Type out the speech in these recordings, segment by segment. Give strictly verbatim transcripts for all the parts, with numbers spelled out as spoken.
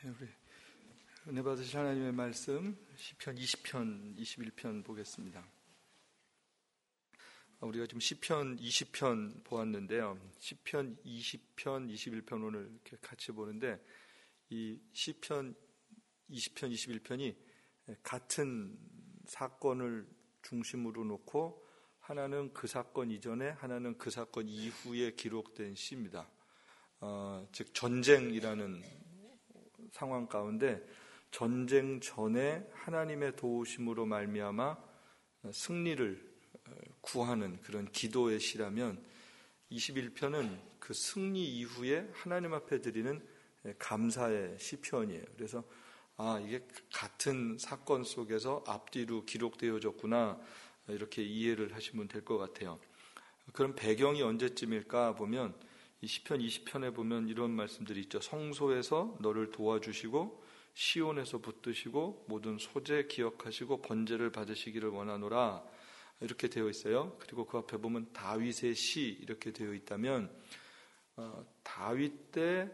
우리 은혜 받으실 하나님의 말씀 시편 이십 편, 이십일 편 보겠습니다. 우리가 지금 시편 이십 편 보았는데요. 시편 이십 편, 이십일 편 오늘 이렇게 같이 보는데 이 시편 이십 편, 이십일 편이 같은 사건을 중심으로 놓고 하나는 그 사건 이전에 하나는 그 사건 이후에 기록된 시입니다. 어, 즉 전쟁이라는 상황 가운데 전쟁 전에 하나님의 도우심으로 말미암아 승리를 구하는 그런 기도의 시라면 이십일 편은 그 승리 이후에 하나님 앞에 드리는 감사의 시편이에요. 그래서 아, 이게 같은 사건 속에서 앞뒤로 기록되어졌구나, 이렇게 이해를 하시면 될 것 같아요. 그럼 배경이 언제쯤일까 보면 이 시편 이십 편에 보면 이런 말씀들이 있죠. 성소에서 너를 도와주시고 시온에서 붙드시고 모든 소재 기억하시고 번제를 받으시기를 원하노라, 이렇게 되어 있어요. 그리고 그 앞에 보면 다윗의 시 이렇게 되어 있다면 어, 다윗 때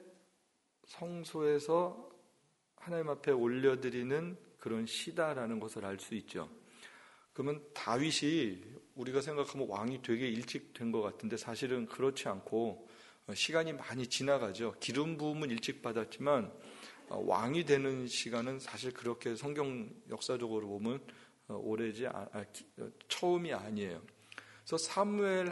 성소에서 하나님 앞에 올려드리는 그런 시다라는 것을 알 수 있죠. 그러면 다윗이 우리가 생각하면 왕이 되게 일찍 된 것 같은데 사실은 그렇지 않고 시간이 많이 지나가죠. 기름 부음은 일찍 받았지만 왕이 되는 시간은 사실 그렇게 성경 역사적으로 보면 오래지 아, 처음이 아니에요. 그래서 사무엘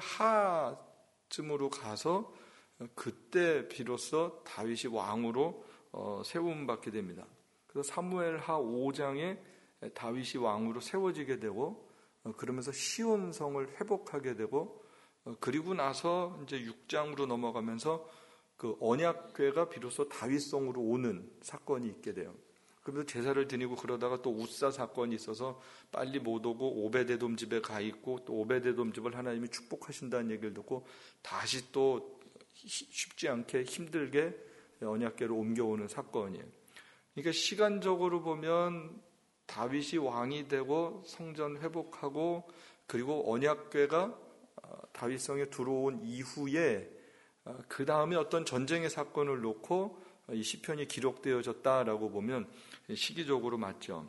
하쯤으로 가서 그때 비로소 다윗이 왕으로 세움 받게 됩니다. 그래서 사무엘 하 오 장에 다윗이 왕으로 세워지게 되고 그러면서 시온성을 회복하게 되고 그리고 나서 이제 육 장으로 넘어가면서 그 언약궤가 비로소 다윗성으로 오는 사건이 있게 돼요. 그러면서 제사를 드리고 그러다가 또 웃사 사건이 있어서 빨리 못 오고 오베데돔 집에 가 있고 또 오베데돔 집을 하나님이 축복하신다는 얘기를 듣고 다시 또 쉽지 않게 힘들게 언약궤로 옮겨오는 사건이에요. 그러니까 시간적으로 보면 다윗이 왕이 되고 성전 회복하고 그리고 언약궤가 다윗성에 들어온 이후에 그 다음에 어떤 전쟁의 사건을 놓고 이 시편이 기록되어졌다라고 보면 시기적으로 맞죠.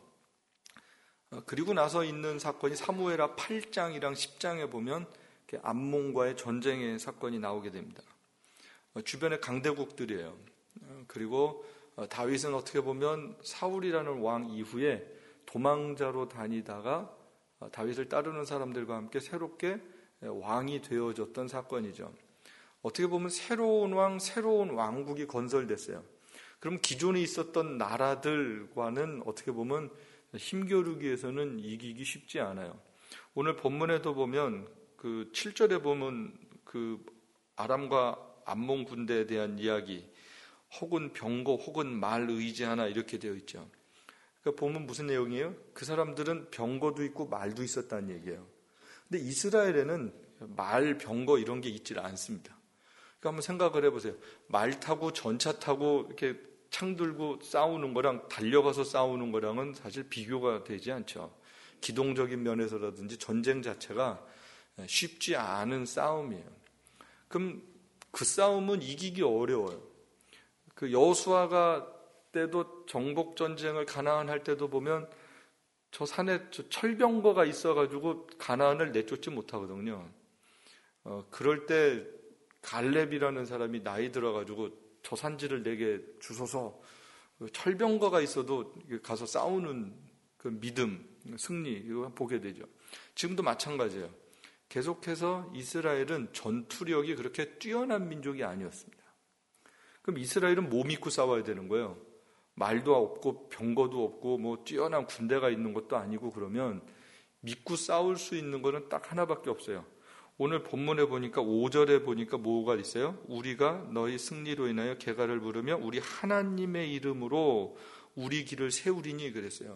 그리고 나서 있는 사건이 사무엘하 팔 장이랑 십 장에 보면 암몬과의 전쟁의 사건이 나오게 됩니다. 주변에 강대국들이에요. 그리고 다윗은 어떻게 보면 사울이라는 왕 이후에 도망자로 다니다가 다윗을 따르는 사람들과 함께 새롭게 왕이 되어졌던 사건이죠. 어떻게 보면 새로운 왕, 새로운 왕국이 건설됐어요. 그럼 기존에 있었던 나라들과는 어떻게 보면 힘겨루기 위해서는 이기기 쉽지 않아요. 오늘 본문에도 보면 그 칠 절에 보면 그 아람과 암몬 군대에 대한 이야기, 혹은 병거, 혹은 말 의지하나 이렇게 되어 있죠. 그러니까 보면 무슨 내용이에요? 그 사람들은 병거도 있고 말도 있었다는 얘기예요. 근데 이스라엘에는 말, 병거 이런 게 있질 않습니다. 그러니까 한번 생각을 해보세요. 말 타고 전차 타고 이렇게 창 들고 싸우는 거랑 달려가서 싸우는 거랑은 사실 비교가 되지 않죠. 기동적인 면에서라든지 전쟁 자체가 쉽지 않은 싸움이에요. 그럼 그 싸움은 이기기 어려워요. 그 여호수아가 때도 정복 전쟁을 가나안 할 때도 보면 저 산에 저 철병거가 있어가지고 가나안을 내쫓지 못하거든요. 어, 그럴 때 갈렙이라는 사람이 나이 들어가지고 저 산지를 내게 주소서, 철병거가 있어도 가서 싸우는 그 믿음, 승리, 이거 보게 되죠. 지금도 마찬가지예요. 계속해서 이스라엘은 전투력이 그렇게 뛰어난 민족이 아니었습니다. 그럼 이스라엘은 뭐 믿고 싸워야 되는 거예요? 말도 없고 병거도 없고 뭐 뛰어난 군대가 있는 것도 아니고 그러면 믿고 싸울 수 있는 거는 딱 하나밖에 없어요. 오늘 본문에 보니까 오 절에 보니까 뭐가 있어요? 우리가 너희 승리로 인하여 개가를 부르며 우리 하나님의 이름으로 우리 길을 세우리니 그랬어요.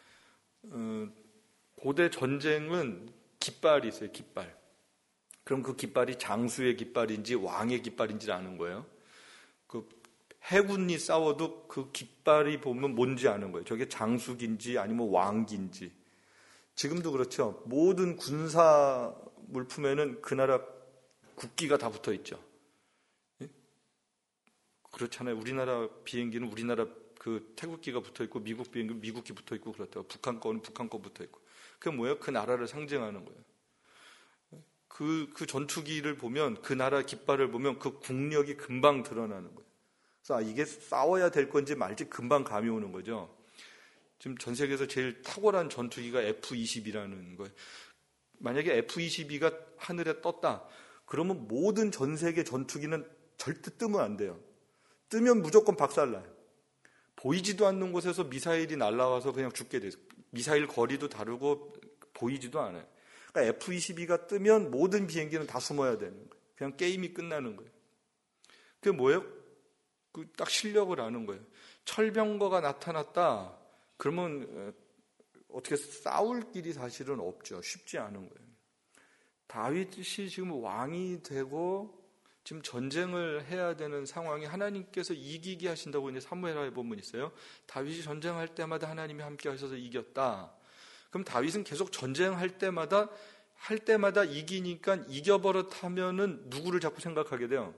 어, 고대 전쟁은 깃발이 있어요. 깃발. 그럼 그 깃발이 장수의 깃발인지 왕의 깃발인지를 아는 거예요. 그 해군이 싸워도 그 깃발이 보면 뭔지 아는 거예요. 저게 장수기인지 아니면 왕기인지. 지금도 그렇죠. 모든 군사 물품에는 그 나라 국기가 다 붙어 있죠. 그렇잖아요. 우리나라 비행기는 우리나라 그 태국기가 붙어 있고 미국 비행기 미국기 붙어 있고 그렇다고 북한 거는 북한 거 붙어 있고 그게 뭐예요? 그 나라를 상징하는 거예요. 그, 그 전투기를 보면 그 나라 깃발을 보면 그 국력이 금방 드러나는 거예요. 그래서 아, 이게 싸워야 될 건지 말지 금방 감이 오는 거죠. 지금 전 세계에서 제일 탁월한 전투기가 에프 이십이라는 거예요. 만약에 에프 이십이가 하늘에 떴다. 그러면 모든 전 세계 전투기는 절대 뜨면 안 돼요. 뜨면 무조건 박살나요. 보이지도 않는 곳에서 미사일이 날아와서 그냥 죽게 돼요. 미사일 거리도 다르고 보이지도 않아요. 그러니까 에프 이십이가 뜨면 모든 비행기는 다 숨어야 되는 거예요. 그냥 게임이 끝나는 거예요. 그게 뭐예요? 그 딱 실력을 아는 거예요. 철병거가 나타났다. 그러면 어떻게 싸울 길이 사실은 없죠. 쉽지 않은 거예요. 다윗이 지금 왕이 되고 지금 전쟁을 해야 되는 상황이 하나님께서 이기게 하신다고 이제 사무엘하에 보면 있어요. 다윗이 전쟁할 때마다 하나님이 함께 하셔서 이겼다. 그럼 다윗은 계속 전쟁할 때마다 할 때마다 이기니까 이겨버릇하면은 누구를 자꾸 생각하게 돼요?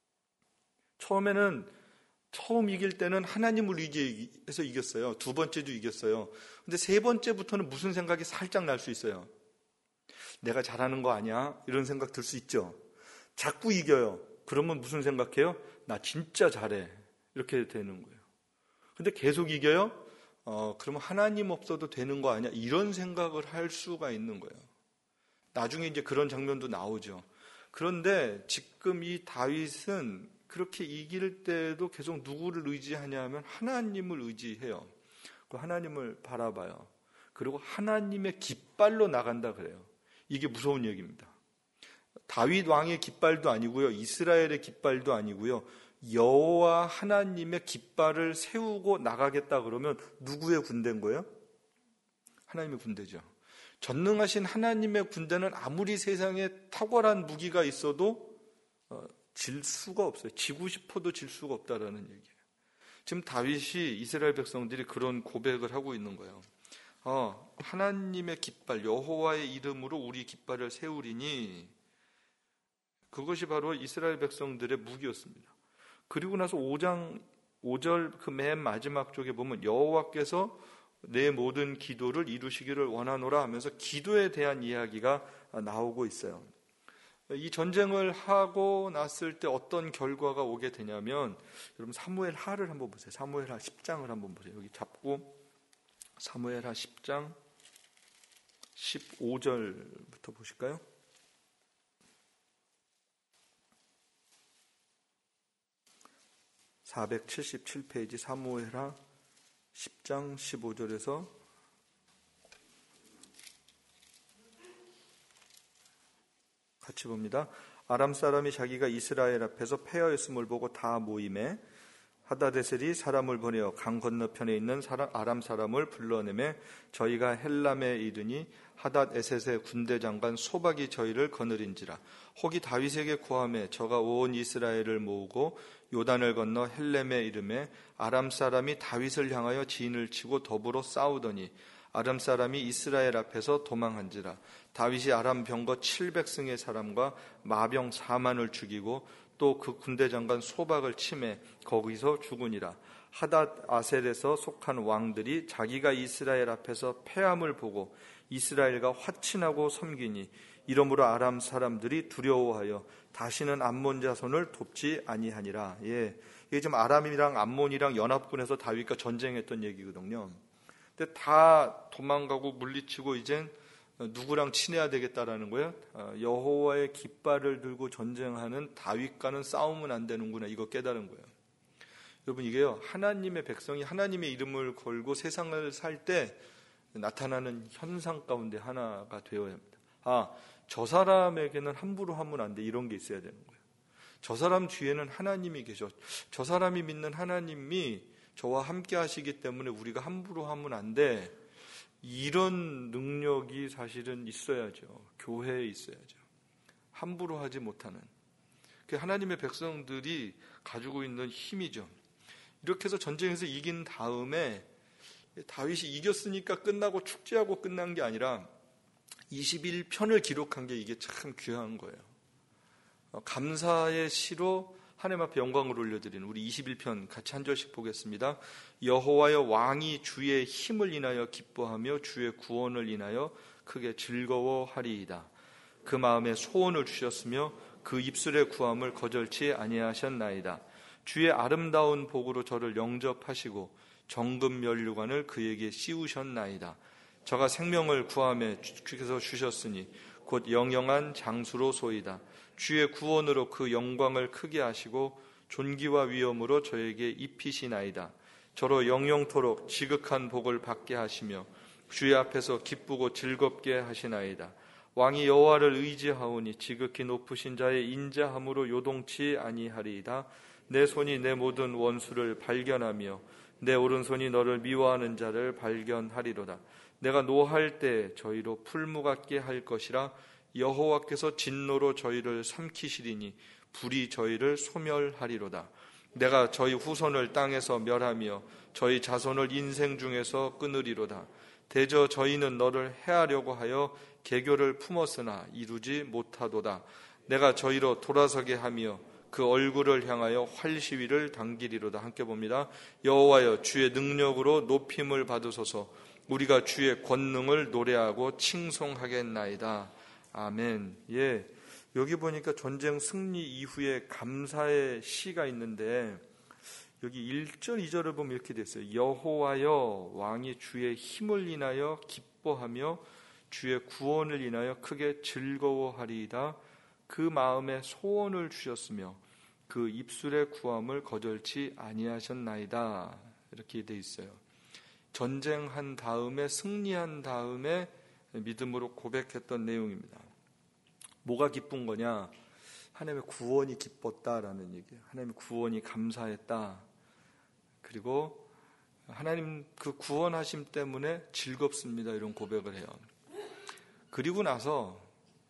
처음에는 처음 이길 때는 하나님을 의지해서 이겼어요. 두 번째도 이겼어요. 근데 세 번째부터는 무슨 생각이 살짝 날 수 있어요? 내가 잘하는 거 아니야? 이런 생각 들 수 있죠. 자꾸 이겨요. 그러면 무슨 생각해요? 나 진짜 잘해. 이렇게 되는 거예요. 근데 계속 이겨요? 어, 그러면 하나님 없어도 되는 거 아니야? 이런 생각을 할 수가 있는 거예요. 나중에 이제 그런 장면도 나오죠. 그런데 지금 이 다윗은 그렇게 이길 때도 계속 누구를 의지하냐면 하나님을 의지해요. 그 하나님을 바라봐요. 그리고 하나님의 깃발로 나간다 그래요. 이게 무서운 얘기입니다. 다윗 왕의 깃발도 아니고요. 이스라엘의 깃발도 아니고요. 여호와 하나님의 깃발을 세우고 나가겠다 그러면 누구의 군대인 거예요? 하나님의 군대죠. 전능하신 하나님의 군대는 아무리 세상에 탁월한 무기가 있어도 어, 질 수가 없어요. 지고 싶어도 질 수가 없다라는 얘기예요. 지금 다윗이 이스라엘 백성들이 그런 고백을 하고 있는 거예요. 어, 하나님의 깃발, 여호와의 이름으로 우리 깃발을 세우리니 그것이 바로 이스라엘 백성들의 무기였습니다. 그리고 나서 오 장 오 절 그 맨 마지막 쪽에 보면 여호와께서 내 모든 기도를 이루시기를 원하노라 하면서 기도에 대한 이야기가 나오고 있어요. 이 전쟁을 하고 났을 때 어떤 결과가 오게 되냐면 여러분 사무엘하를 한번 보세요. 사무엘하 십 장을 한번 보세요. 여기 잡고 사무엘하 십 장 십오 절부터 보실까요? 사백칠십칠 페이지 사무엘하 십 장 십오 절에서 같이 봅니다. 아람 사람이 자기가 이스라엘 앞에서 패하였음을 보고 다 모임에 하다데셀이 사람을 보내어 강 건너편에 있는 사람, 아람 사람을 불러내매 저희가 헬람에 이르니 하닷에셋의 군대 장관 소박이 저희를 거느린지라. 혹이 다윗에게 구하매 저가 온 이스라엘을 모으고 요단을 건너 헬렘에 이르매 아람 사람이 다윗을 향하여 진을 치고 더불어 싸우더니 아람 사람이 이스라엘 앞에서 도망한지라. 다윗이 아람 병거 칠백 승의 사람과 마병 사만을 죽이고 또 그 군대 장관 소박을 치매 거기서 죽으니라. 하닷 아셀에서 속한 왕들이 자기가 이스라엘 앞에서 패함을 보고 이스라엘과 화친하고 섬기니 이러므로 아람 사람들이 두려워하여 다시는 암몬 자손을 돕지 아니하니라. 예, 이게 지금 아람이랑 암몬이랑 연합군에서 다윗과 전쟁했던 얘기거든요. 근데 다 도망가고 물리치고 이젠 누구랑 친해야 되겠다라는 거예요. 여호와의 깃발을 들고 전쟁하는 다윗과는 싸우면 안 되는구나, 이거 깨달은 거예요. 여러분, 이게요, 하나님의 백성이 하나님의 이름을 걸고 세상을 살 때 나타나는 현상 가운데 하나가 되어야 합니다. 아, 저 사람에게는 함부로 하면 안 돼, 이런 게 있어야 되는 거예요. 저 사람 뒤에는 하나님이 계셔. 저 사람이 믿는 하나님이 저와 함께 하시기 때문에 우리가 함부로 하면 안 돼. 이런 능력이 사실은 있어야죠. 교회에 있어야죠. 함부로 하지 못하는. 그 하나님의 백성들이 가지고 있는 힘이죠. 이렇게 해서 전쟁에서 이긴 다음에 다윗이 이겼으니까 끝나고 축제하고 끝난 게 아니라 이십일 편을 기록한 게 이게 참 귀한 거예요. 감사의 시로 하나님 앞에 영광을 올려드리는 우리 이십일 편 같이 한 절씩 보겠습니다. 여호와여, 왕이 주의 힘을 인하여 기뻐하며 주의 구원을 인하여 크게 즐거워하리이다. 그 마음에 소원을 주셨으며 그 입술의 구함을 거절치 아니하셨나이다. 주의 아름다운 복으로 저를 영접하시고 정금 면류관을 그에게 씌우셨나이다. 저가 생명을 구함에 주께서 주셨으니 곧 영영한 장수로소이다. 주의 구원으로 그 영광을 크게 하시고 존귀와 위엄으로 저에게 입히시나이다. 저로 영영토록 지극한 복을 받게 하시며 주의 앞에서 기쁘고 즐겁게 하시나이다. 왕이 여호와를 의지하오니 지극히 높으신 자의 인자함으로 요동치 아니하리이다. 내 손이 내 모든 원수를 발견하며 내 오른손이 너를 미워하는 자를 발견하리로다. 내가 노할 때 저희로 풀무 같게 할 것이라. 여호와께서 진노로 저희를 삼키시리니 불이 저희를 소멸하리로다. 내가 저희 후손을 땅에서 멸하며 저희 자손을 인생 중에서 끊으리로다. 대저 저희는 너를 해하려고 하여 계교를 품었으나 이루지 못하도다. 내가 저희로 돌아서게 하며 그 얼굴을 향하여 활시위를 당기리로다. 함께 봅니다. 여호와여, 주의 능력으로 높임을 받으소서. 우리가 주의 권능을 노래하고 칭송하겠나이다. 아멘. 예, 여기 보니까 전쟁 승리 이후에 감사의 시가 있는데 여기 일 절, 이 절을 보면 이렇게 됐어요. 여호와여, 왕이 주의 힘을 인하여 기뻐하며 주의 구원을 인하여 크게 즐거워하리이다. 그 마음에 소원을 주셨으며 그 입술의 구함을 거절치 아니하셨나이다. 이렇게 돼 있어요. 전쟁한 다음에, 승리한 다음에 믿음으로 고백했던 내용입니다. 뭐가 기쁜 거냐? 하나님의 구원이 기뻤다라는 얘기예요. 하나님의 구원이 감사했다. 그리고 하나님 그 구원하심 때문에 즐겁습니다. 이런 고백을 해요. 그리고 나서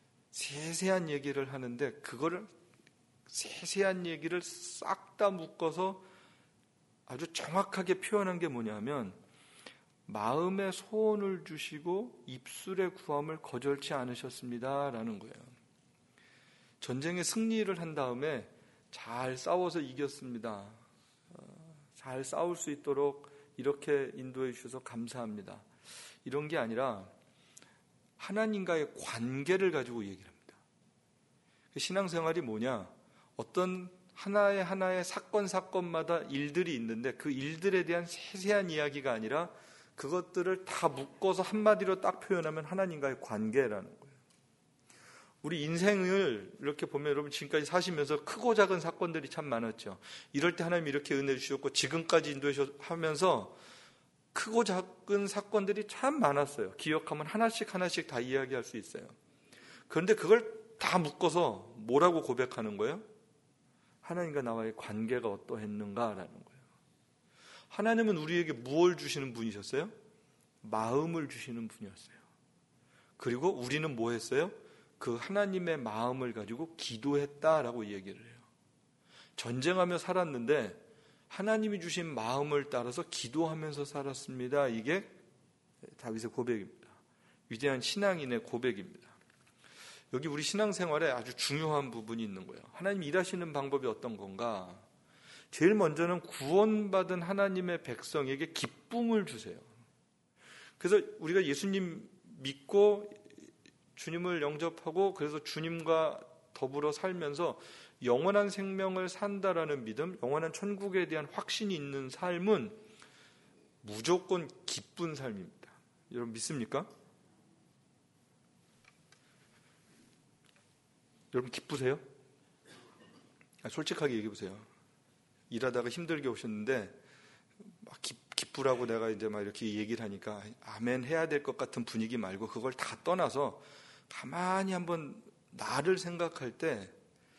세세한 얘기를 하는데 그거를 세세한 얘기를 싹 다 묶어서 아주 정확하게 표현한 게 뭐냐면 마음의 소원을 주시고 입술의 구함을 거절치 않으셨습니다 라는 거예요. 전쟁에 승리를 한 다음에 잘 싸워서 이겼습니다. 잘 싸울 수 있도록 이렇게 인도해 주셔서 감사합니다. 이런 게 아니라 하나님과의 관계를 가지고 얘기를 합니다. 신앙생활이 뭐냐? 어떤 하나의 하나의 사건 사건마다 일들이 있는데 그 일들에 대한 세세한 이야기가 아니라 그것들을 다 묶어서 한마디로 딱 표현하면 하나님과의 관계라는 거예요. 우리 인생을 이렇게 보면 여러분 지금까지 사시면서 크고 작은 사건들이 참 많았죠. 이럴 때 하나님이 이렇게 은혜 주셨고 지금까지 인도해 하면서 크고 작은 사건들이 참 많았어요. 기억하면 하나씩 하나씩 다 이야기할 수 있어요. 그런데 그걸 다 묶어서 뭐라고 고백하는 거예요? 하나님과 나와의 관계가 어떠했는가라는 거예요. 하나님은 우리에게 무엇을 주시는 분이셨어요? 마음을 주시는 분이었어요. 그리고 우리는 뭐 했어요? 그 하나님의 마음을 가지고 기도했다라고 얘기를 해요. 전쟁하며 살았는데 하나님이 주신 마음을 따라서 기도하면서 살았습니다. 이게 다윗의 고백입니다. 위대한 신앙인의 고백입니다. 여기 우리 신앙생활에 아주 중요한 부분이 있는 거예요. 하나님이 일하시는 방법이 어떤 건가? 제일 먼저는 구원받은 하나님의 백성에게 기쁨을 주세요. 그래서 우리가 예수님 믿고 주님을 영접하고 그래서 주님과 더불어 살면서 영원한 생명을 산다라는 믿음, 영원한 천국에 대한 확신이 있는 삶은 무조건 기쁜 삶입니다. 여러분 믿습니까? 여러분 기쁘세요? 아, 솔직하게 얘기해 보세요. 일하다가 힘들게 오셨는데 막 기, 기쁘라고 내가 이제 막 이렇게 얘기를 하니까 아멘 해야 될 것 같은 분위기 말고 그걸 다 떠나서 가만히 한번 나를 생각할 때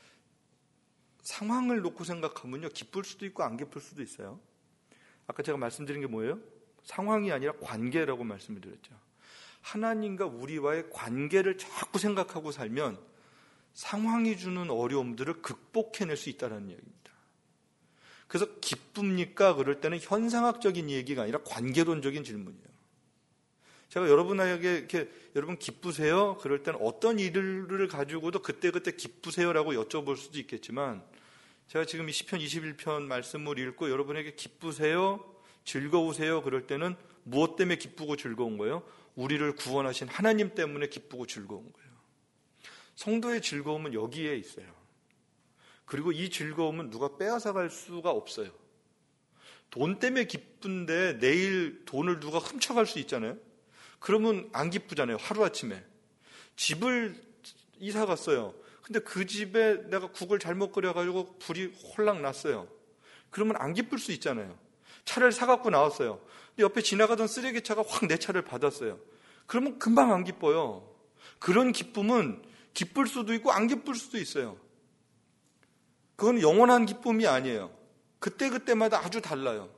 상황을 놓고 생각하면요 기쁠 수도 있고 안 기쁠 수도 있어요. 아까 제가 말씀드린 게 뭐예요? 상황이 아니라 관계라고 말씀을 드렸죠. 하나님과 우리와의 관계를 자꾸 생각하고 살면 상황이 주는 어려움들을 극복해낼 수 있다는 이야기입니다. 그래서 기쁩니까? 그럴 때는 현상학적인 얘기가 아니라 관계론적인 질문이에요. 제가 여러분에게 이렇게 여러분 기쁘세요? 그럴 때는 어떤 일을 가지고도 그때그때 기쁘세요라고 여쭤볼 수도 있겠지만 제가 지금 이 시편 이십일 편 말씀을 읽고 여러분에게 기쁘세요? 즐거우세요? 그럴 때는 무엇 때문에 기쁘고 즐거운 거예요? 우리를 구원하신 하나님 때문에 기쁘고 즐거운 거예요. 성도의 즐거움은 여기에 있어요. 그리고 이 즐거움은 누가 빼앗아갈 수가 없어요. 돈 때문에 기쁜데 내일 돈을 누가 훔쳐갈 수 있잖아요. 그러면 안 기쁘잖아요. 하루아침에. 집을 이사 갔어요. 근데 그 집에 내가 국을 잘못 끓여가지고 불이 홀랑 났어요. 그러면 안 기쁠 수 있잖아요. 차를 사갖고 나왔어요. 근데 옆에 지나가던 쓰레기차가 확 내 차를 받았어요. 그러면 금방 안 기뻐요. 그런 기쁨은 기쁠 수도 있고 안 기쁠 수도 있어요. 그건 영원한 기쁨이 아니에요. 그때그때마다 아주 달라요.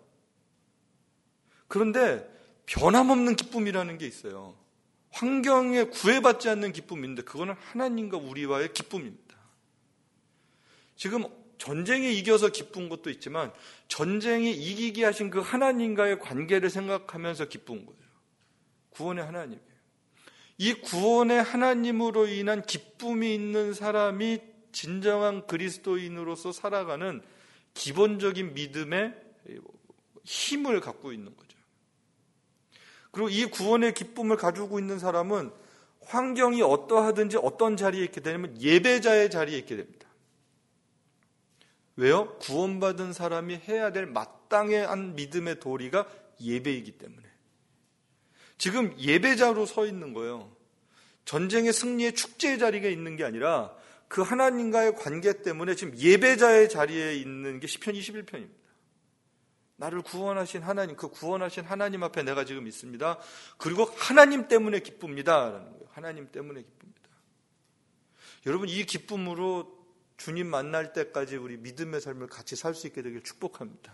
그런데 변함없는 기쁨이라는 게 있어요. 환경에 구애받지 않는 기쁨인데 그거는 하나님과 우리와의 기쁨입니다. 지금 전쟁에 이겨서 기쁜 것도 있지만 전쟁에 이기게 하신 그 하나님과의 관계를 생각하면서 기쁜 거예요. 구원의 하나님이에요. 이 구원의 하나님으로 인한 기쁨이 있는 사람이 진정한 그리스도인으로서 살아가는 기본적인 믿음의 힘을 갖고 있는 거죠. 그리고 이 구원의 기쁨을 가지고 있는 사람은 환경이 어떠하든지 어떤 자리에 있게 되냐면 예배자의 자리에 있게 됩니다. 왜요? 구원받은 사람이 해야 될 마땅한 믿음의 도리가 예배이기 때문에. 지금 예배자로 서 있는 거예요. 전쟁의 승리의 축제의 자리가 있는 게 아니라 그 하나님과의 관계 때문에 지금 예배자의 자리에 있는 게 시편 이십일 편입니다. 나를 구원하신 하나님, 그 구원하신 하나님 앞에 내가 지금 있습니다. 그리고 하나님 때문에 기쁩니다. 라는 거예요. 하나님 때문에 기쁩니다. 여러분, 이 기쁨으로 주님 만날 때까지 우리 믿음의 삶을 같이 살 수 있게 되길 축복합니다.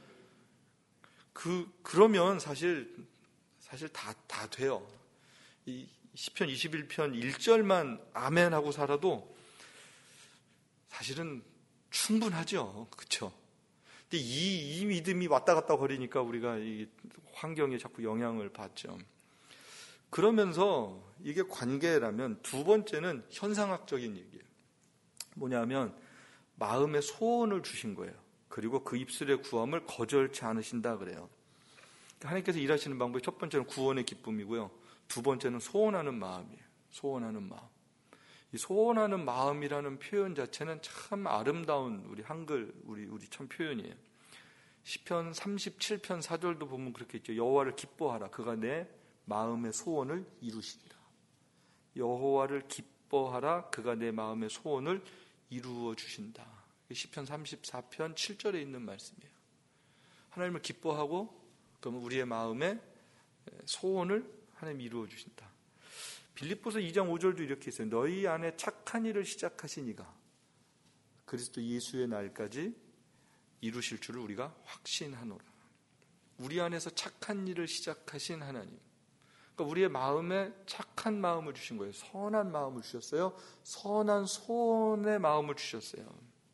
그, 그러면 사실, 사실 다, 다 돼요. 이 시편 이십일 편 일 절만 아멘 하고 살아도 사실은 충분하죠. 그렇죠? 근데 이, 이 믿음이 왔다 갔다 거리니까 우리가 이 환경에 자꾸 영향을 받죠. 그러면서 이게 관계라면 두 번째는 현상학적인 얘기예요. 뭐냐면 마음의 소원을 주신 거예요. 그리고 그 입술의 구함을 거절치 않으신다 그래요. 하나님께서 일하시는 방법이 첫 번째는 구원의 기쁨이고요. 두 번째는 소원하는 마음이에요. 소원하는 마음. 이 소원하는 마음이라는 표현 자체는 참 아름다운 우리 한글 우리 우리 참 표현이에요. 시편 삼십칠 편 사 절도 보면 그렇게 있죠. 여호와를 기뻐하라. 그가 내 마음의 소원을 이루시리라. 여호와를 기뻐하라. 그가 내 마음의 소원을 이루어 주신다. 시편 삼십사 편 칠 절에 있는 말씀이에요. 하나님을 기뻐하고 그러면 우리의 마음의 소원을 하나님이 이루어 주신다. 빌립보서 이 장 오 절도 이렇게 있어요. 너희 안에 착한 일을 시작하신 이가 그리스도 예수의 날까지 이루실 줄을 우리가 확신하노라. 우리 안에서 착한 일을 시작하신 하나님. 그러니까 우리의 마음에 착한 마음을 주신 거예요. 선한 마음을 주셨어요. 선한 소원의 마음을 주셨어요.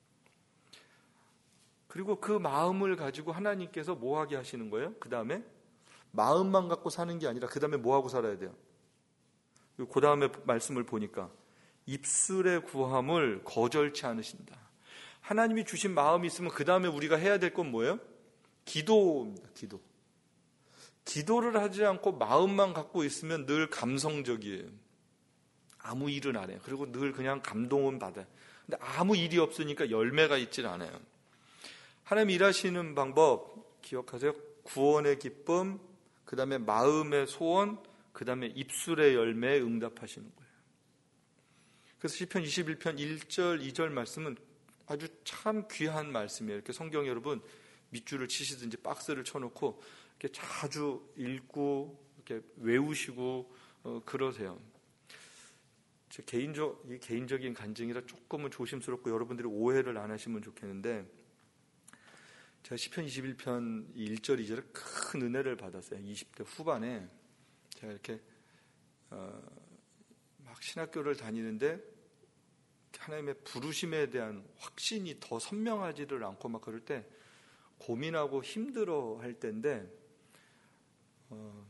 그리고 그 마음을 가지고 하나님께서 뭐 하게 하시는 거예요? 그 다음에 마음만 갖고 사는 게 아니라 그 다음에 뭐 하고 살아야 돼요? 그 다음에 말씀을 보니까 입술의 구함을 거절치 않으신다. 하나님이 주신 마음이 있으면 그 다음에 우리가 해야 될 건 뭐예요? 기도입니다. 기도. 기도를 하지 않고 마음만 갖고 있으면 늘 감성적이에요. 아무 일은 안 해요. 그리고 늘 그냥 감동은 받아요. 근데 아무 일이 없으니까 열매가 있질 않아요. 하나님 일하시는 방법 기억하세요. 구원의 기쁨, 그 다음에 마음의 소원, 그 다음에 입술의 열매에 응답하시는 거예요. 그래서 시편 이십일 편 일 절, 이 절 말씀은 아주 참 귀한 말씀이에요. 이렇게 성경 여러분 밑줄을 치시든지 박스를 쳐놓고 이렇게 자주 읽고 이렇게 외우시고 어, 그러세요. 제 개인적, 이 개인적인 간증이라 조금은 조심스럽고 여러분들이 오해를 안 하시면 좋겠는데 제가 시편 이십일 편 일 절, 이 절에 큰 은혜를 받았어요. 이십 대 후반에 제가 이렇게 어, 막 신학교를 다니는데 하나님의 부르심에 대한 확신이 더 선명하지를 않고 막 그럴 때 고민하고 힘들어 할 때인데 어,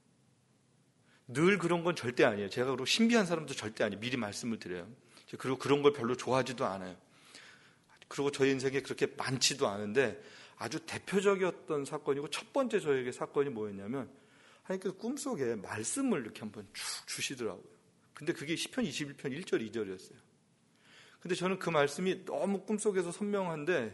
늘 그런 건 절대 아니에요. 제가 그리고 신비한 사람도 절대 아니에요. 미리 말씀을 드려요. 그리고 그런 걸 별로 좋아하지도 않아요. 그리고 저희 인생에 그렇게 많지도 않은데 아주 대표적이었던 사건이고 첫 번째 저에게 사건이 뭐였냐면 하나님께서 꿈속에 말씀을 이렇게 한번 쭉 주시더라고요. 근데 그게 시편 이십일 편 일 절 이 절이었어요. 근데 저는 그 말씀이 너무 꿈속에서 선명한데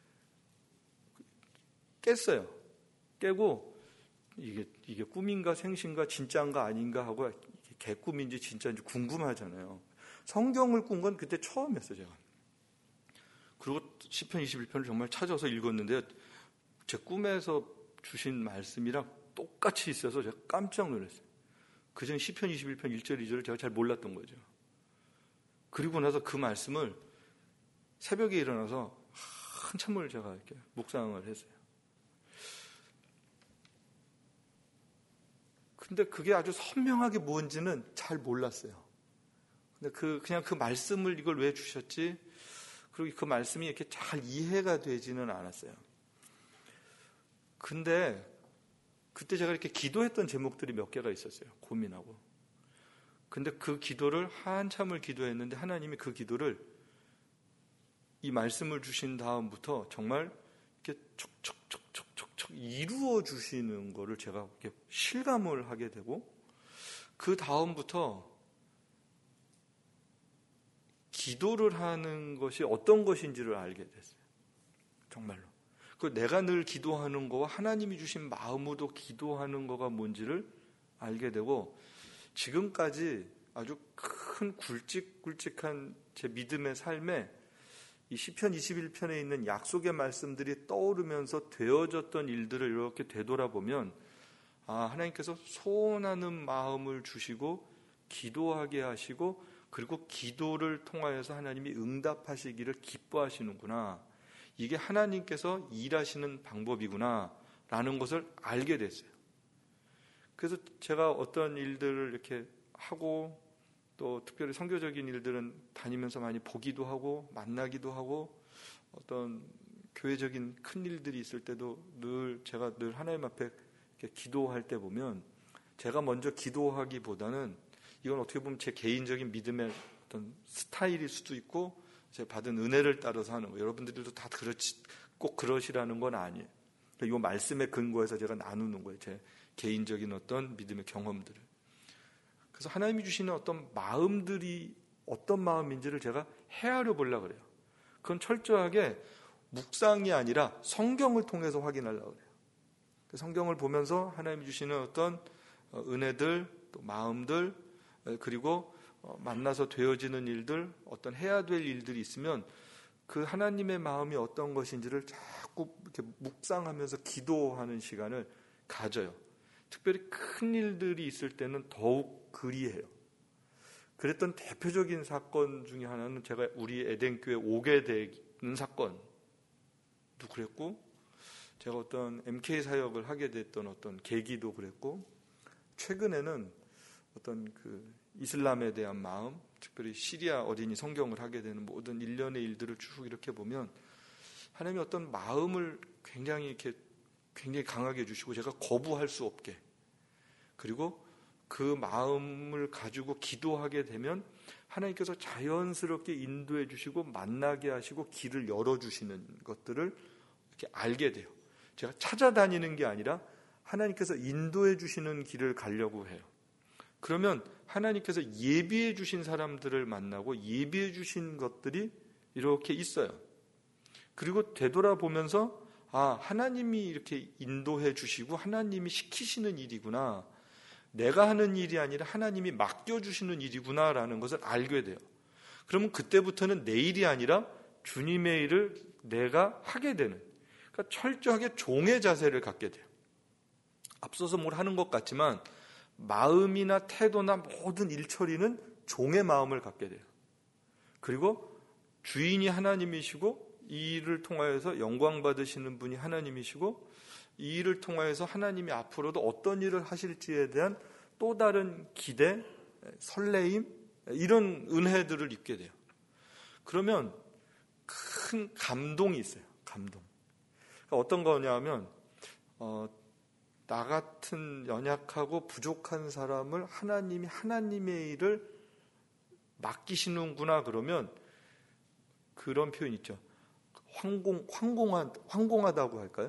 깼어요. 깨고 이게 이게 꿈인가 생신가 진짜인가 아닌가 하고 개꿈인지 진짜인지 궁금하잖아요. 성경을 꾼 건 그때 처음이었어요, 제가. 그리고 시편 이십일 편을 정말 찾아서 읽었는데 제 꿈에서 주신 말씀이랑 똑같이 있어서 제가 깜짝 놀랐어요. 그전 시편 이십일 편 일 절 이 절을 제가 잘 몰랐던 거죠. 그리고 나서 그 말씀을 새벽에 일어나서 한참을 제가 이렇게 묵상을 했어요. 근데 그게 아주 선명하게 뭔지는 잘 몰랐어요. 근데 그, 그냥 그 말씀을 이걸 왜 주셨지? 그리고 그 말씀이 이렇게 잘 이해가 되지는 않았어요. 근데 그때 제가 이렇게 기도했던 제목들이 몇 개가 있었어요. 고민하고. 근데 그 기도를 한참을 기도했는데 하나님이 그 기도를 이 말씀을 주신 다음부터 정말 이렇게 촉촉촉촉촉촉 이루어 주시는 거를 제가 이렇게 실감을 하게 되고 그 다음부터 기도를 하는 것이 어떤 것인지를 알게 됐어요. 정말로. 그 내가 늘 기도하는 거와 하나님이 주신 마음으로 기도하는 거가 뭔지를 알게 되고 지금까지 아주 큰 굵직굵직한 제 믿음의 삶에 이 시편 이십일 편에 있는 약속의 말씀들이 떠오르면서 되어졌던 일들을 이렇게 되돌아보면 아, 하나님께서 소원하는 마음을 주시고 기도하게 하시고 그리고 기도를 통하여서 하나님이 응답하시기를 기뻐하시는구나. 이게 하나님께서 일하시는 방법이구나 라는 것을 알게 됐어요. 그래서 제가 어떤 일들을 이렇게 하고 또 특별히 선교적인 일들은 다니면서 많이 보기도 하고 만나기도 하고 어떤 교회적인 큰 일들이 있을 때도 늘 제가 늘 하나님 앞에 이렇게 기도할 때 보면 제가 먼저 기도하기보다는 이건 어떻게 보면 제 개인적인 믿음의 어떤 스타일일 수도 있고 제가 받은 은혜를 따라서 하는 거예요. 여러분들도 다 그렇지 꼭 그러시라는 건 아니에요. 이 말씀의 근거에서 제가 나누는 거예요. 제 개인적인 어떤 믿음의 경험들을. 그래서 하나님이 주시는 어떤 마음들이 어떤 마음인지를 제가 헤아려 보려고 그래요. 그건 철저하게 묵상이 아니라 성경을 통해서 확인하려고 그래요. 성경을 보면서 하나님이 주시는 어떤 은혜들, 또 마음들, 그리고 만나서 되어지는 일들, 어떤 해야 될 일들이 있으면 그 하나님의 마음이 어떤 것인지를 자꾸 이렇게 묵상하면서 기도하는 시간을 가져요. 특별히 큰 일들이 있을 때는 더욱 그리해요. 그랬던 대표적인 사건 중에 하나는 제가 우리 에덴교회 오게 되는 사건도 그랬고 제가 어떤 엠케이 사역을 하게 됐던 어떤 계기도 그랬고 최근에는 어떤 그 이슬람에 대한 마음, 특별히 시리아 어린이 성경을 하게 되는 모든 일련의 일들을 쭉 이렇게 보면 하나님이 어떤 마음을 굉장히 이렇게 굉장히 강하게 해주시고 제가 거부할 수 없게 그리고 그 마음을 가지고 기도하게 되면 하나님께서 자연스럽게 인도해 주시고 만나게 하시고 길을 열어주시는 것들을 이렇게 알게 돼요. 제가 찾아다니는 게 아니라 하나님께서 인도해 주시는 길을 가려고 해요. 그러면 하나님께서 예비해 주신 사람들을 만나고 예비해 주신 것들이 이렇게 있어요. 그리고 되돌아보면서 아, 하나님이 이렇게 인도해 주시고 하나님이 시키시는 일이구나. 내가 하는 일이 아니라 하나님이 맡겨주시는 일이구나 라는 것을 알게 돼요. 그러면 그때부터는 내 일이 아니라 주님의 일을 내가 하게 되는, 그러니까 철저하게 종의 자세를 갖게 돼요. 앞서서 뭘 하는 것 같지만 마음이나 태도나 모든 일처리는 종의 마음을 갖게 돼요. 그리고 주인이 하나님이시고 이 일을 통하여서 영광 받으시는 분이 하나님이시고 이 일을 통하여서 하나님이 앞으로도 어떤 일을 하실지에 대한 또 다른 기대, 설레임, 이런 은혜들을 입게 돼요. 그러면 큰 감동이 있어요. 감동. 그러니까 어떤 거냐면 어, 나 같은 연약하고 부족한 사람을 하나님이 하나님의 일을 맡기시는구나 그러면 그런 표현 있죠. 황공, 황공하, 황공하다고 할까요?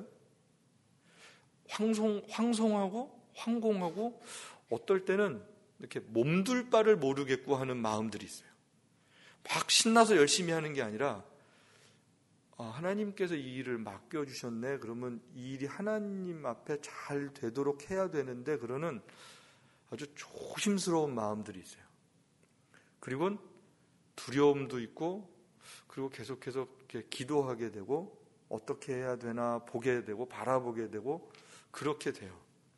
황송, 황송하고 황공하고 어떨 때는 이렇게 몸둘 바를 모르겠고 하는 마음들이 있어요. 막 신나서 열심히 하는 게 아니라 아, 하나님께서 이 일을 맡겨주셨네. 그러면 이 일이 하나님 앞에 잘 되도록 해야 되는데 그러는 아주 조심스러운 마음들이 있어요. 그리고 두려움도 있고 그리고 계속해서 이렇게 기도하게 되고 어떻게 해야 되나 보게 되고 바라보게 되고 그렇게 돼요.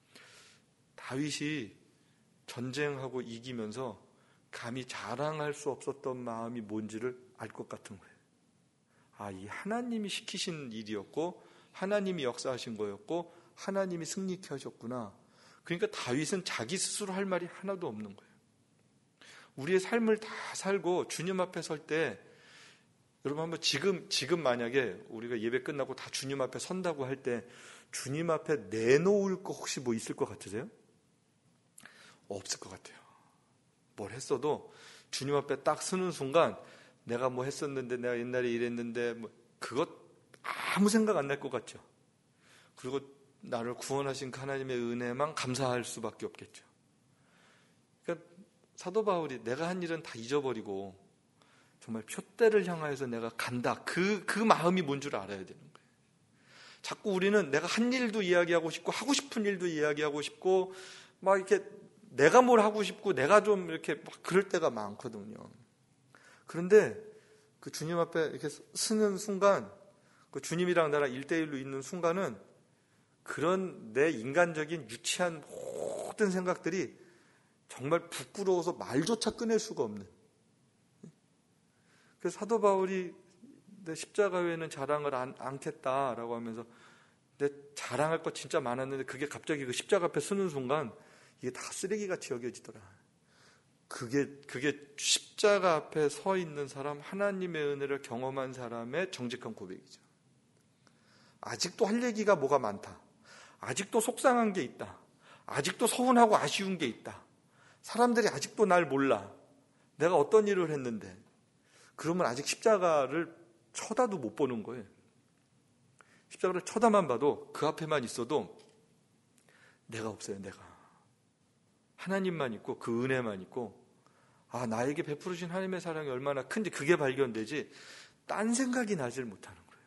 다윗이 전쟁하고 이기면서 감히 자랑할 수 없었던 마음이 뭔지를 알 것 같은 거예요. 아, 이 하나님이 시키신 일이었고 하나님이 역사하신 거였고 하나님이 승리케 하셨구나. 그러니까 다윗은 자기 스스로 할 말이 하나도 없는 거예요. 우리의 삶을 다 살고 주님 앞에 설 때 여러분 한번 지금 지금 만약에 우리가 예배 끝나고 다 주님 앞에 선다고 할 때 주님 앞에 내놓을 거 혹시 뭐 있을 것 같으세요? 없을 것 같아요. 뭘 했어도 주님 앞에 딱 서는 순간 내가 뭐 했었는데 내가 옛날에 이랬는데 뭐 그것 아무 생각 안 날 것 같죠. 그리고 나를 구원하신 하나님의 은혜만 감사할 수밖에 없겠죠. 그러니까 사도 바울이 내가 한 일은 다 잊어버리고 정말 표대를 향하여서 내가 간다. 그, 그 마음이 뭔 줄 알아야 되는 거예요. 자꾸 우리는 내가 한 일도 이야기하고 싶고 하고 싶은 일도 이야기하고 싶고 막 이렇게 내가 뭘 하고 싶고 내가 좀 이렇게 막 그럴 때가 많거든요. 그런데 그 주님 앞에 이렇게 서는 순간 그 주님이랑 나랑 일대일로 있는 순간은 그런 내 인간적인 유치한 모든 생각들이 정말 부끄러워서 말조차 꺼낼 수가 없는. 그래서 사도 바울이 내 십자가 외에는 자랑을 안, 않겠다라고 하면서 내 자랑할 것 진짜 많았는데 그게 갑자기 그 십자가 앞에 서는 순간 이게 다 쓰레기같이 여겨지더라. 그게, 그게 십자가 앞에 서 있는 사람, 하나님의 은혜를 경험한 사람의 정직한 고백이죠. 아직도 할 얘기가 뭐가 많다. 아직도 속상한 게 있다. 아직도 서운하고 아쉬운 게 있다. 사람들이 아직도 날 몰라. 내가 어떤 일을 했는데. 그러면 아직 십자가를 쳐다도 못 보는 거예요. 십자가를 쳐다만 봐도 그 앞에만 있어도 내가 없어요. 내가. 하나님만 있고 그 은혜만 있고 아 나에게 베풀으신 하나님의 사랑이 얼마나 큰지 그게 발견되지 딴 생각이 나질 못하는 거예요.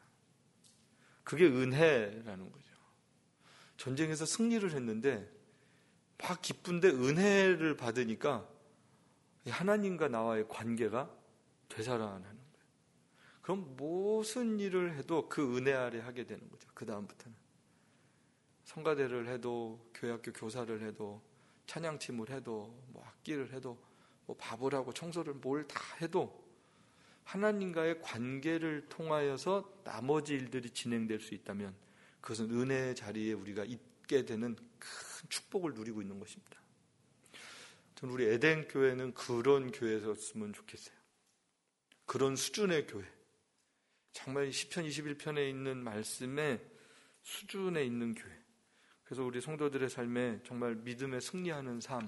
그게 은혜라는 거죠. 전쟁에서 승리를 했는데 막 기쁜데 은혜를 받으니까 하나님과 나와의 관계가 되살아나는 거예요. 그럼 무슨 일을 해도 그 은혜 아래 하게 되는 거죠. 그 다음부터는 성가대를 해도 교회학교 교사를 해도 찬양팀을 해도 뭐 악기를 해도 뭐 밥을 하고 청소를 뭘 다 해도 하나님과의 관계를 통하여서 나머지 일들이 진행될 수 있다면 그것은 은혜의 자리에 우리가 있게 되는 큰 축복을 누리고 있는 것입니다. 저는 우리 에덴 교회는 그런 교회였으면 좋겠어요. 그런 수준의 교회. 정말 시편 이십일 편에 있는 말씀의 수준에 있는 교회. 그래서 우리 성도들의 삶에 정말 믿음에 승리하는 삶,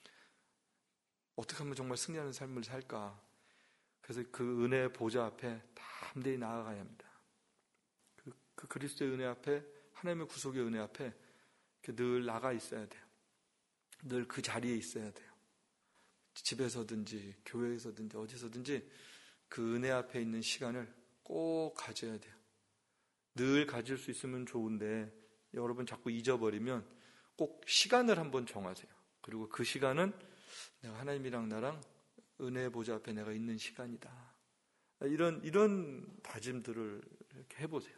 어떻게 하면 정말 승리하는 삶을 살까? 그래서 그 은혜의 보좌 앞에 담대히 나아가야 합니다. 그, 그 그리스도의 은혜 앞에, 하나님의 구속의 은혜 앞에 늘 나가 있어야 돼요. 늘 그 자리에 있어야 돼요. 집에서든지 교회에서든지 어디서든지 그 은혜 앞에 있는 시간을 꼭 가져야 돼요. 늘 가질 수 있으면 좋은데 여러분 자꾸 잊어버리면 꼭 시간을 한번 정하세요. 그리고 그 시간은 내가 하나님이랑 나랑 은혜의 보좌 앞에 내가 있는 시간이다. 이런 이런 다짐들을 이렇게 해보세요.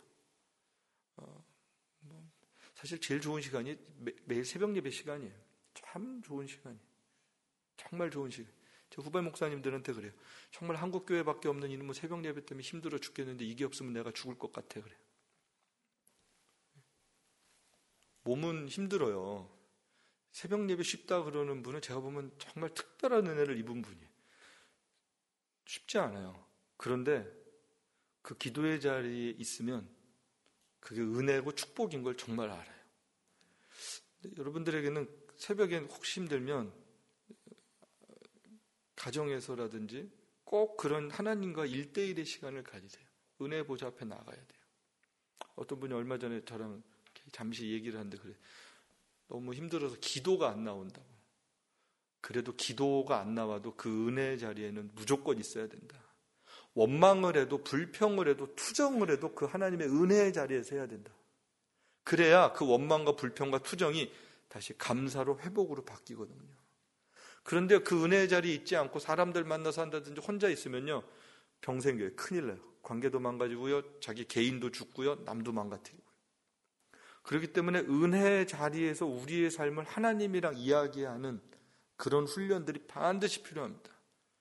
어, 뭐 사실 제일 좋은 시간이 매, 매일 새벽 예배 시간이에요. 참 좋은 시간이에요. 정말 좋은 시간. 제 후배 목사님들한테 그래요. 정말 한국 교회밖에 없는 이놈의 새벽 예배 때문에 힘들어 죽겠는데 이게 없으면 내가 죽을 것 같아 그래요. 몸은 힘들어요. 새벽 예배 쉽다 그러는 분은 제가 보면 정말 특별한 은혜를 입은 분이에요. 쉽지 않아요. 그런데 그 기도의 자리에 있으면 그게 은혜고 축복인 걸 정말 알아요. 여러분들에게는 새벽에 혹시 힘들면 가정에서라든지 꼭 그런 하나님과 일대일의 시간을 가지세요. 은혜 보좌 앞에 나가야 돼요. 어떤 분이 얼마 전에 저랑 잠시 얘기를 하는데 그래. 너무 힘들어서 기도가 안 나온다고. 그래도 기도가 안 나와도 그 은혜 자리에는 무조건 있어야 된다. 원망을 해도 불평을 해도 투정을 해도 그 하나님의 은혜의 자리에서 해야 된다. 그래야 그 원망과 불평과 투정이 다시 감사로 회복으로 바뀌거든요. 그런데 그 은혜의 자리에 있지 않고 사람들 만나서 한다든지 혼자 있으면요, 병 생겨요. 큰일 나요. 관계도 망가지고요, 자기 개인도 죽고요, 남도 망가뜨리고요. 그렇기 때문에 은혜의 자리에서 우리의 삶을 하나님이랑 이야기하는 그런 훈련들이 반드시 필요합니다.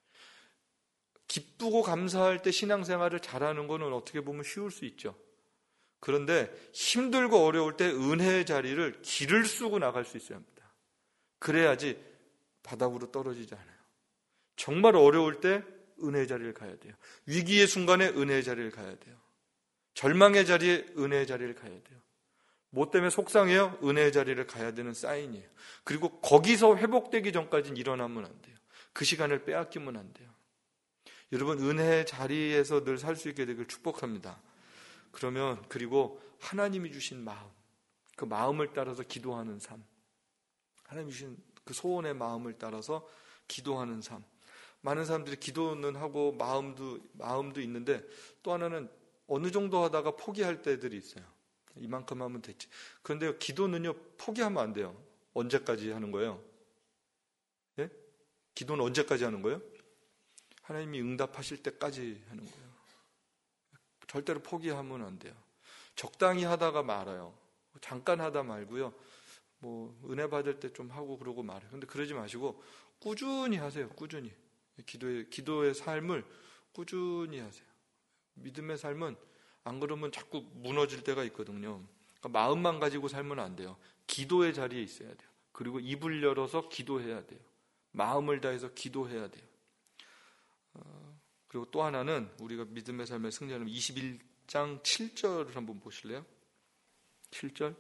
기쁘고 감사할 때 신앙생활을 잘하는 것은 어떻게 보면 쉬울 수 있죠. 그런데 힘들고 어려울 때 은혜의 자리를 기를 쓰고 나갈 수 있어야 합니다. 그래야지 바닥으로 떨어지지 않아요. 정말 어려울 때 은혜의 자리를 가야 돼요. 위기의 순간에 은혜의 자리를 가야 돼요. 절망의 자리에 은혜의 자리를 가야 돼요. 뭐 때문에 속상해요? 은혜의 자리를 가야 되는 사인이에요. 그리고 거기서 회복되기 전까지는 일어나면 안 돼요. 그 시간을 빼앗기면 안 돼요. 여러분, 은혜의 자리에서 늘 살 수 있게 되길 축복합니다. 그러면 그리고 하나님이 주신 마음, 그 마음을 따라서 기도하는 삶, 하나님이 주신 그 소원의 마음을 따라서 기도하는 삶. 많은 사람들이 기도는 하고 마음도 마음도 있는데 또 하나는 어느 정도 하다가 포기할 때들이 있어요. 이만큼 하면 됐지. 그런데 기도는요, 포기하면 안 돼요. 언제까지 하는 거예요? 예? 기도는 언제까지 하는 거예요? 하나님이 응답하실 때까지 하는 거예요. 절대로 포기하면 안 돼요. 적당히 하다가 말아요. 잠깐 하다 말고요. 뭐 은혜 받을 때 좀 하고 그러고 말아요. 근데 그러지 마시고 꾸준히 하세요. 꾸준히. 기도의 기도의 삶을 꾸준히 하세요. 믿음의 삶은 안 그러면 자꾸 무너질 때가 있거든요. 그러니까 마음만 가지고 살면 안 돼요. 기도의 자리에 있어야 돼요. 그리고 입을 열어서 기도해야 돼요. 마음을 다해서 기도해야 돼요. 어, 그리고 또 하나는 우리가 믿음의 삶의 승리하는 이십일 장 칠 절을 한번 보실래요? 칠 절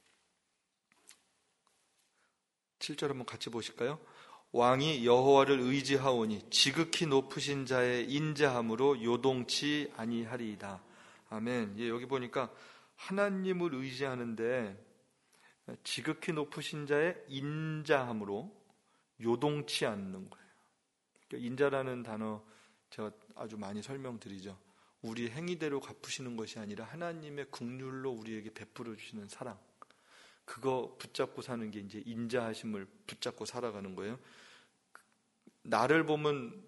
칠 절 한번 같이 보실까요? 왕이 여호와를 의지하오니 지극히 높으신 자의 인자함으로 요동치 아니하리이다. 아멘. 예, 여기 보니까 하나님을 의지하는데 지극히 높으신 자의 인자함으로 요동치 않는 거예요. 그러니까 인자라는 단어 제가 아주 많이 설명드리죠. 우리 행위대로 갚으시는 것이 아니라 하나님의 긍휼로 우리에게 베풀어 주시는 사랑. 그거 붙잡고 사는 게 이제 인자하심을 붙잡고 살아가는 거예요. 나를 보면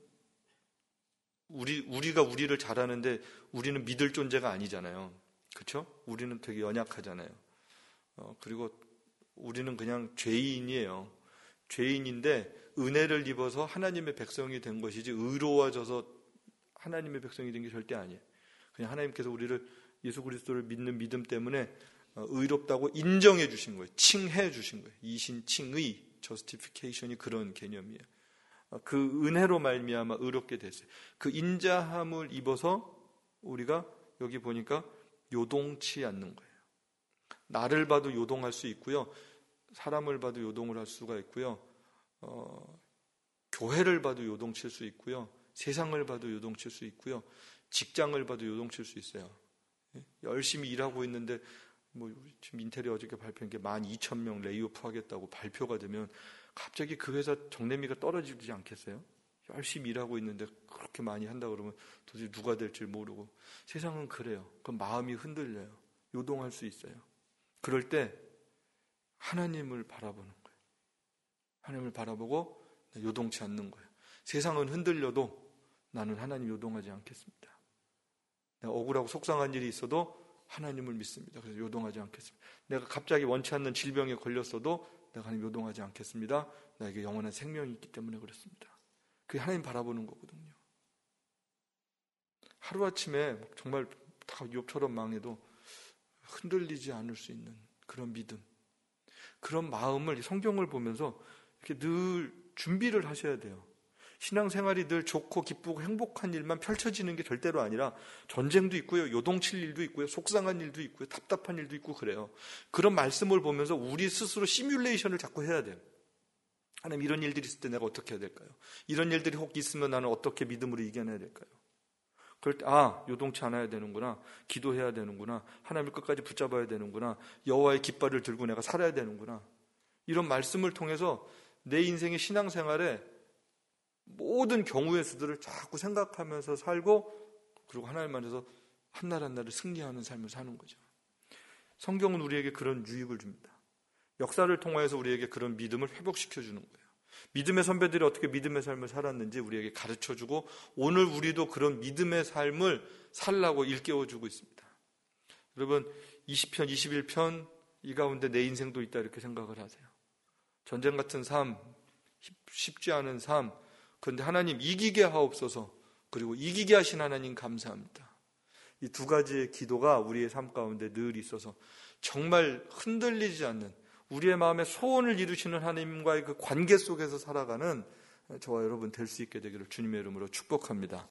우리, 우리가 우리를 잘하는데 우리는 믿을 존재가 아니잖아요. 그렇죠? 우리는 되게 연약하잖아요. 어, 그리고 우리는 그냥 죄인이에요. 죄인인데 은혜를 입어서 하나님의 백성이 된 것이지 의로워져서 하나님의 백성이 된 게 절대 아니에요. 그냥 하나님께서 우리를 예수 그리스도를 믿는 믿음 때문에 의롭다고 인정해 주신 거예요. 칭해 주신 거예요. 이신칭의, justification이 그런 개념이에요. 그 은혜로 말미암아 의롭게 됐어요. 그 인자함을 입어서 우리가 여기 보니까 요동치 않는 거예요. 나를 봐도 요동할 수 있고요. 사람을 봐도 요동을 할 수가 있고요. 어, 교회를 봐도 요동칠 수 있고요. 세상을 봐도 요동칠 수 있고요. 직장을 봐도 요동칠 수 있어요. 열심히 일하고 있는데 뭐 지금 인테리어 어저께 발표한 게 만 이천 명 레이오프 하겠다고 발표가 되면 갑자기 그 회사 정내미가 떨어지지 않겠어요? 열심히 일하고 있는데 그렇게 많이 한다 그러면 도대체 누가 될지 모르고. 세상은 그래요. 그럼 마음이 흔들려요. 요동할 수 있어요. 그럴 때 하나님을 바라보는 거예요. 하나님을 바라보고 요동치 않는 거예요. 세상은 흔들려도 나는 하나님 요동하지 않겠습니다. 내가 억울하고 속상한 일이 있어도 하나님을 믿습니다. 그래서 요동하지 않겠습니다. 내가 갑자기 원치 않는 질병에 걸렸어도 내가 하나님 요동하지 않겠습니다. 나에게 영원한 생명이 있기 때문에 그렇습니다. 그게 하나님 바라보는 거거든요. 하루아침에 정말 다 욥처럼 망해도 흔들리지 않을 수 있는 그런 믿음, 그런 마음을 성경을 보면서 이렇게 늘 준비를 하셔야 돼요. 신앙생활이 늘 좋고 기쁘고 행복한 일만 펼쳐지는 게 절대로 아니라 전쟁도 있고요, 요동칠 일도 있고요, 속상한 일도 있고요, 답답한 일도 있고 그래요. 그런 말씀을 보면서 우리 스스로 시뮬레이션을 자꾸 해야 돼요. 하나님, 이런 일들이 있을 때 내가 어떻게 해야 될까요? 이런 일들이 혹 있으면 나는 어떻게 믿음으로 이겨내야 될까요? 그럴 때 아, 요동치 않아야 되는구나, 기도해야 되는구나, 하나님을 끝까지 붙잡아야 되는구나, 여호와의 깃발을 들고 내가 살아야 되는구나, 이런 말씀을 통해서 내 인생의 신앙생활에 모든 경우의 수들을 자꾸 생각하면서 살고, 그리고 하나님 안에서 한날 한날을 승리하는 삶을 사는 거죠. 성경은 우리에게 그런 유익을 줍니다. 역사를 통하여서 우리에게 그런 믿음을 회복시켜 주는 거예요. 믿음의 선배들이 어떻게 믿음의 삶을 살았는지 우리에게 가르쳐주고, 오늘 우리도 그런 믿음의 삶을 살라고 일깨워주고 있습니다. 여러분, 이십 편, 이십일 편 이 가운데 내 인생도 있다 이렇게 생각을 하세요. 전쟁 같은 삶, 쉽지 않은 삶, 그런데 하나님 이기게 하옵소서, 그리고 이기게 하신 하나님 감사합니다. 이 두 가지의 기도가 우리의 삶 가운데 늘 있어서 정말 흔들리지 않는, 우리의 마음에 소원을 이루시는 하나님과의 그 관계 속에서 살아가는 저와 여러분 될 수 있게 되기를 주님의 이름으로 축복합니다.